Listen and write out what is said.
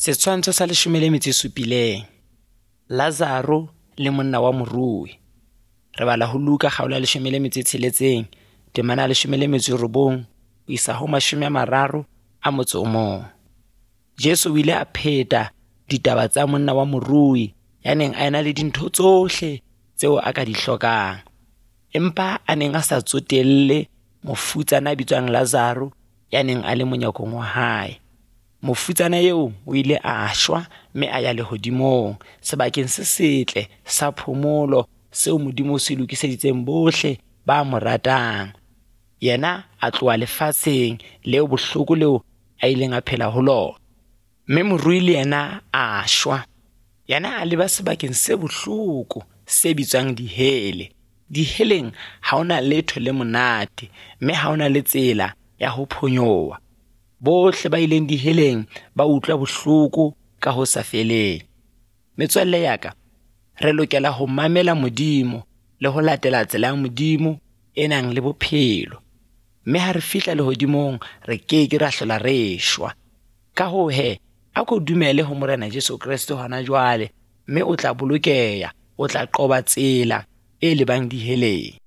Setshwantsho sa 17. Lazaro le monna wa morui. Re bala ho Luka kgaolo ya 16, temana 19 ho isa ho 31. Jesu o ile a pheta ditaba tsa monna wa morui ya neng a ena le dintho tsohle tseo a ka di hlokang, empa a neng a sa tsotelle mofutsana a bitswang Lazaro ya neng a le monyakong wa hae. Mofutsana eo o ile a shwa mme a ya lehodimong, sebakeng se setle sa phomolo seo Modimo se lokiseditseng bohle ba mo ratang. Yena a tloha lefatsheng leo bohloko leo a ileng a phela ho lona, mme morui le yena a shwa. Yena a leba sebakeng se bohloko se bitswang dihele. Diheleng ha ona letho le monate, mme ha ona le tsela ya ho phonyoha. Bohle ba ileng diheleng ba utlwa bohloko ka ho sa feleng. Metswalle ya ka, re lokela ho mamela Modimo le ho latela tsela ya Modimo e nang le bophelo. Mme ha re fihla lehodimong, re keke ra hlola re shwa. Ka hoo a ko dumele ho Morena Jesu Kriste hona jwale, mme o tla bolokeha, o tla qoba tsela e lebang diheleng.